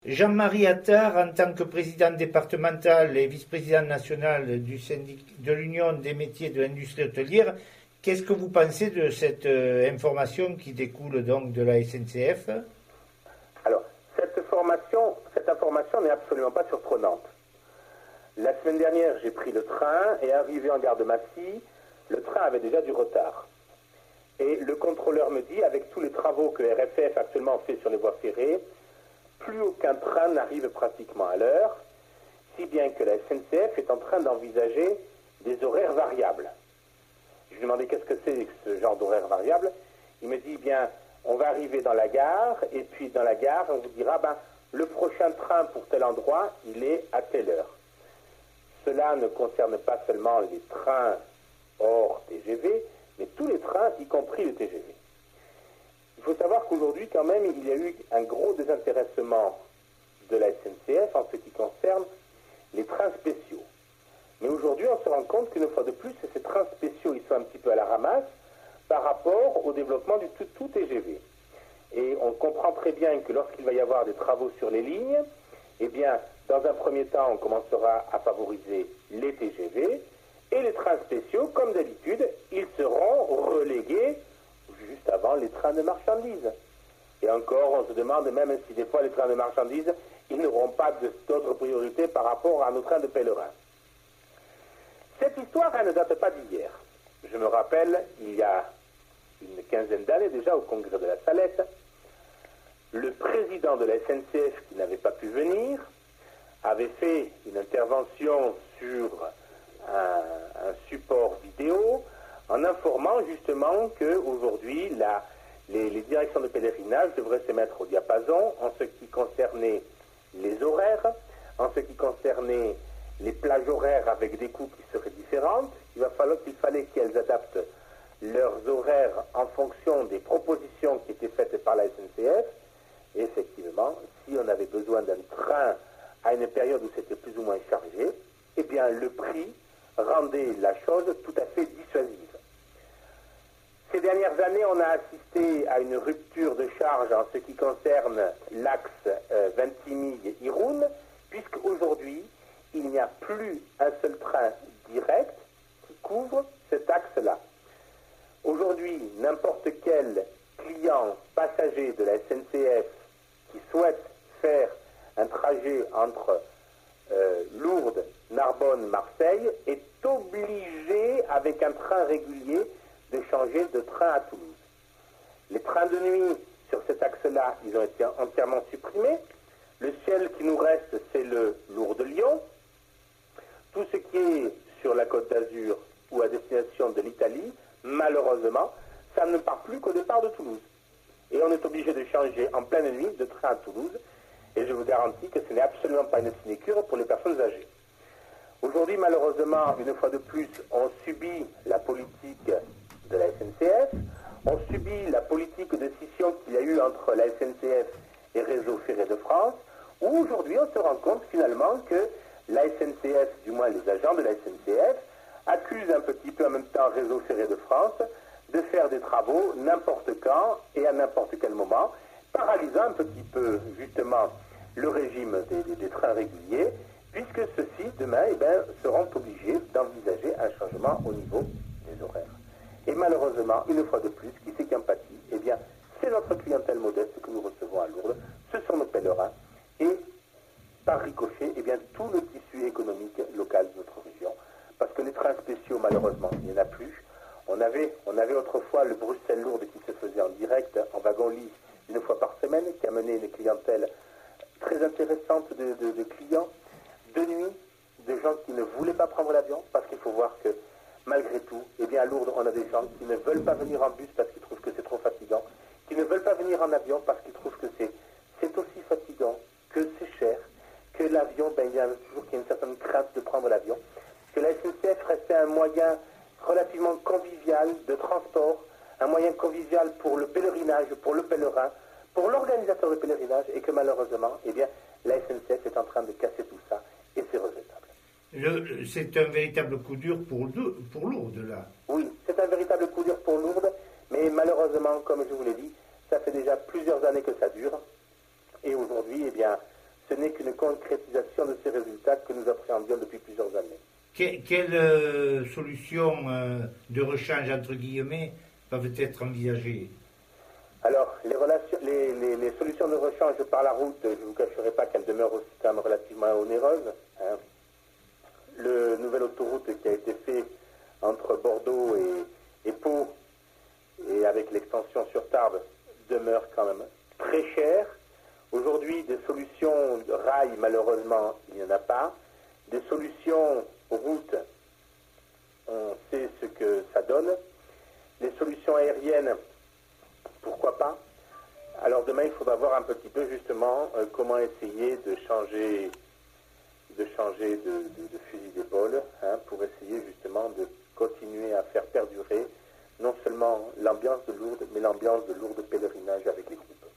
Jean-Marie Attard, en tant que président départemental et vice-président national de l'Union des métiers de l'industrie hôtelière, qu'est-ce que vous pensez de cette information qui découle donc de la SNCF? Alors, cette information n'est absolument pas surprenante. La semaine dernière, j'ai pris le train et arrivé en gare de Massy, le train avait déjà du retard. Et le contrôleur me dit, avec tous les travaux que RFF actuellement fait sur les voies ferrées, plus aucun train n'arrive pratiquement à l'heure, si bien que la SNCF est en train d'envisager des horaires variables. Je lui ai demandé qu'est-ce que c'est ce genre d'horaire variable. Il me dit, bien, on va arriver dans la gare, et puis dans la gare, on vous dira, le prochain train pour tel endroit, il est à telle heure. Cela ne concerne pas seulement les trains hors TGV, mais tous les trains, y compris le TGV. Il faut savoir qu'aujourd'hui, quand même, il y a eu un gros désintéressement de la SNCF en ce qui concerne les trains spéciaux. Mais aujourd'hui, on se rend compte qu'une fois de plus, ces trains spéciaux, ils sont un petit peu à la ramasse par rapport au développement du tout TGV. Et on comprend très bien que lorsqu'il va y avoir des travaux sur les lignes, eh bien, dans un premier temps, on commencera à favoriser les TGV, et les trains spéciaux, comme d'habitude, ils seront relégués juste avant les trains de marchandises. Et encore, on se demande même si des fois les trains de marchandises, ils n'auront pas d'autres priorités par rapport à nos trains de pèlerins. Cette histoire, elle ne date pas d'hier. Je me rappelle, il y a une quinzaine d'années déjà, au congrès de la Salette, le président de la SNCF, qui n'avait pas pu venir, avait fait une intervention sur un support vidéo en informant justement qu'aujourd'hui, les directions de pèlerinage devraient se mettre au diapason en ce qui concernait les horaires, en ce qui concernait les plages horaires avec des coûts qui seraient différentes. Il fallait qu'elles adaptent leurs horaires en fonction des propositions qui étaient faites par la SNCF. Et effectivement, si on avait besoin d'un train à une période où c'était plus ou moins chargé, eh bien le prix rendait la chose tout à fait dissuasive. Ces dernières années, on a assisté à une rupture de charge en ce qui concerne l'axe Vintimille-Irun, puisqu'aujourd'hui, il n'y a plus un seul train direct qui couvre cet axe-là. Aujourd'hui, n'importe quel client passager de la SNCF qui souhaite faire un trajet entre Lourdes, Narbonne, Marseille est obligé, avec un train régulier, de changer de train à Toulouse. Les trains de nuit sur cet axe-là, ils ont été entièrement supprimés. Le seul qui nous reste, c'est le Lourdes-Lyon. Tout ce qui est sur la Côte d'Azur ou à destination de l'Italie, malheureusement, ça ne part plus qu'au départ de Toulouse. Et on est obligé de changer en pleine nuit de train à Toulouse. Et je vous garantis que ce n'est absolument pas une sinécure pour les personnes âgées. Aujourd'hui, malheureusement, une fois de plus, on subit la politique de la SNCF, on subit la politique de scission qu'il y a eu entre la SNCF et Réseau Ferré de France, où aujourd'hui on se rend compte finalement que la SNCF, du moins les agents de la SNCF, accusent un petit peu en même temps Réseau Ferré de France de faire des travaux n'importe quand et à n'importe quel moment, paralysant un petit peu justement le régime des trains réguliers, puisque ceux-ci, demain, seront obligés d'envisager un changement au niveau des horaires. Et malheureusement, une fois de plus, qui c'est qui en pâtit? Eh bien, c'est notre clientèle modeste que nous recevons à Lourdes, ce sont nos pèlerins, et par ricochet, eh bien, tout le tissu économique local de notre région. Parce que les trains spéciaux, malheureusement, il n'y en a plus. On avait autrefois le Bruxelles-Lourdes qui se faisait en direct, en wagon-lit, une fois par semaine, qui amenait une clientèle très intéressante de clients, de nuit, de gens qui ne voulaient pas prendre l'avion, parce qu'il faut voir que, malgré tout, eh bien, à Lourdes, on a des gens qui ne veulent pas venir en bus parce qu'ils trouvent que c'est trop fatigant, qui ne veulent pas venir en avion parce qu'ils trouvent que c'est aussi fatigant, que c'est cher, que l'avion, il y a toujours qu'il y a une certaine crainte de prendre l'avion, que la SNCF restait un moyen relativement convivial de transport, un moyen convivial pour le pèlerinage, pour le pèlerin, pour l'organisateur de pèlerinage, et que malheureusement, eh bien, la SNCF est en train de casser tout ça, et c'est regrettable. C'est un véritable coup dur pour Lourdes, là. Oui, c'est un véritable coup dur pour Lourdes, mais malheureusement, comme je vous l'ai dit, ça fait déjà plusieurs années que ça dure, et aujourd'hui, eh bien, ce n'est qu'une concrétisation de ces résultats que nous appréhendions depuis plusieurs années. Quelles solutions de rechange, entre guillemets, peuvent être envisagées? Alors, les solutions de rechange par la route, je ne vous cacherai pas qu'elles demeurent aussi quand même relativement onéreuses. Hein. Le nouvelle autoroute qui a été fait entre Bordeaux et Pau, et avec l'extension sur Tarbes, demeure quand même très cher. Aujourd'hui, des solutions de rail, malheureusement, il n'y en a pas. Des solutions route, on sait ce que ça donne. Les solutions aériennes, pourquoi pas? Alors demain, il faudra voir un petit peu justement comment essayer de changer de fusil d'épaule, hein, pour essayer justement de continuer à faire perdurer non seulement l'ambiance de Lourdes, mais l'ambiance de Lourdes pèlerinage avec les groupes.